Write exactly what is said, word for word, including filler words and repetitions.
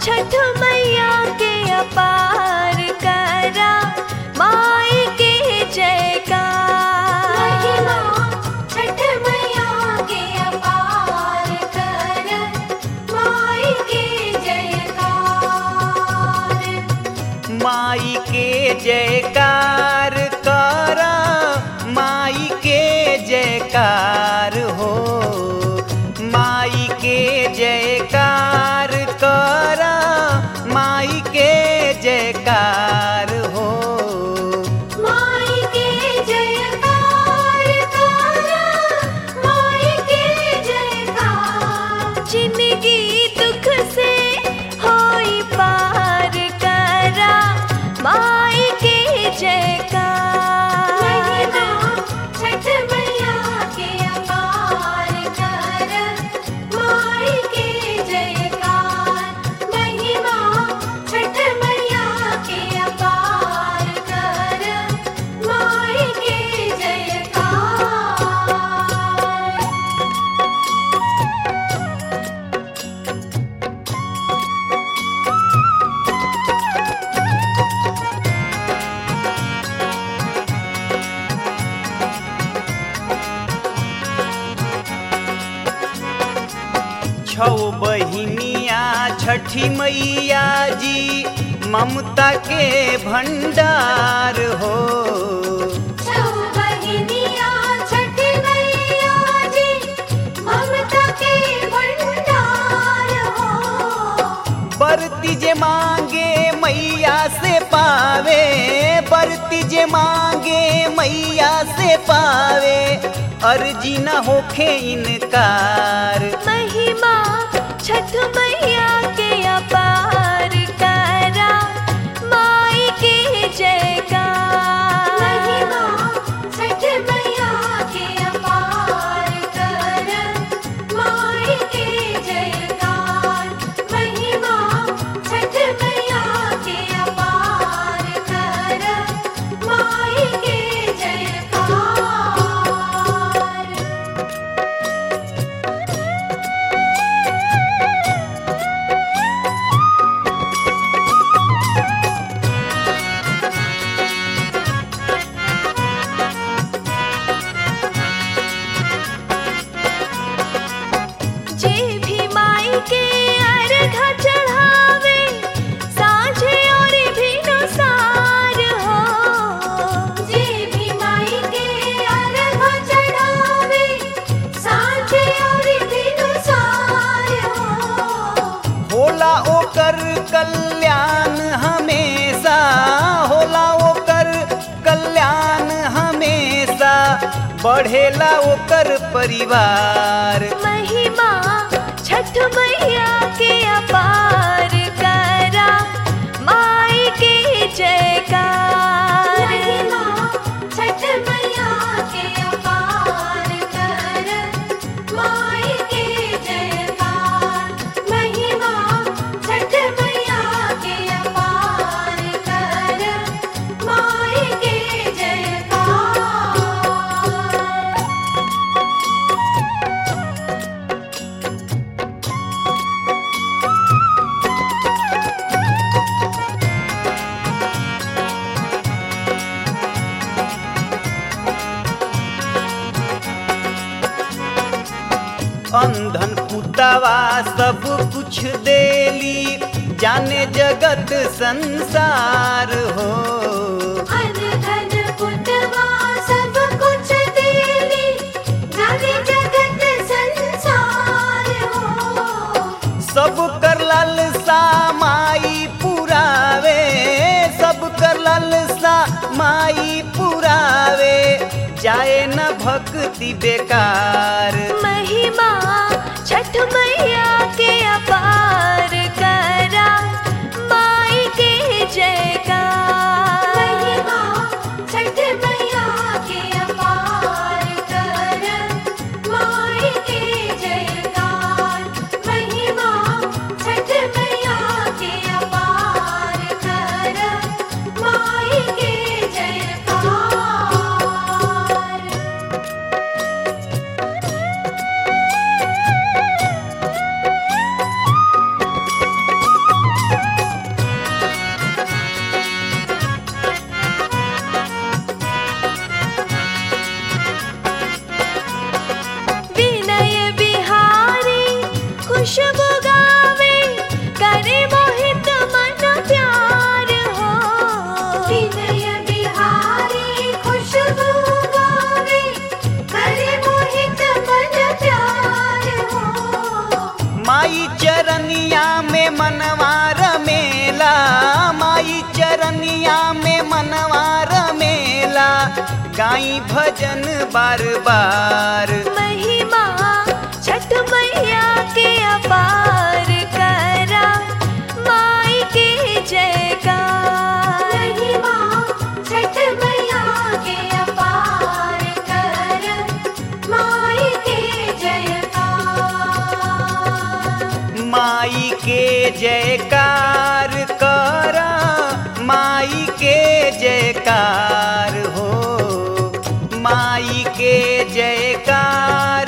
छठ मैया के अपार करा माई के जयकार। महिमा छठ मैया के अपार कर माई के जयकार। माई के जयकार करा माई के जयकार हो। माई के जयकार करा माई के जयकार हो। माई के जयकार करा माई के जयकार। जिंदगी दुख से होई पार करा माई के जयकार। महिमा छठ मैया के अपार कर माई के जयकार। महिमा छठ मैया के अपार कर माई के जयकार। छौ बहिनिया छठी मैया जी ममता के भंडार हो। छौ बहिनिया छठ मैया जी ममता के भंडार हो। बरती जे मांगे मैया से पावे। बरती जे मांगे मैया से पावे। अर्जी न होखे इनकार। महिमा छठ मैया के अपार करा माई के जयकार। महिमा छठ मैया के अपार कर माई के जयकार। महिमा छठ मैया के अपार कर माई के जयकार। जे भी माई के अर्घ चढ़ावे साँझे और भिनुसार हो। जे भी माई के अर्घ चढ़ावे साँझे और भिनुसार हो। होला ओकर कल्याण हमेशा। होला ओकर कल्याण हमेशा। बढ़ेला ओकर परिवार। महिमा छठ मैया के अपार करा माई के जयकार। महिमा छठ मैया के अपार कर माई के जयकार। महिमा छठ मैया के अपार कर माई के जयकार। अंधन पुतवा सब कुछ देली। जाने जगत संसार हो। अन धन पुतवा सब कुछ देली। जाने जगत संसार हो। सब कर लालसा माई पुरावे। सब कर लालसा माई पुरावे। जाए न भक्ति बेकार। महिमा छठ मैया के अपार करा माई के जयकार। महिमा छठ मैया के अपार कर माई के जयकार। महिमा छठ मैया के अपार कर माई के जयकार। माई चरनिया में मनवार मेला, माई चरनिया में मनवार मेला, गाई भजन बार बार। महिमा छठ मैया के अपार करा माई के जयकार। महिमा छठ मैया के अपार कर माई के जयकार। माई के जयकार करा, माई के जयकार हो, माई के जयकार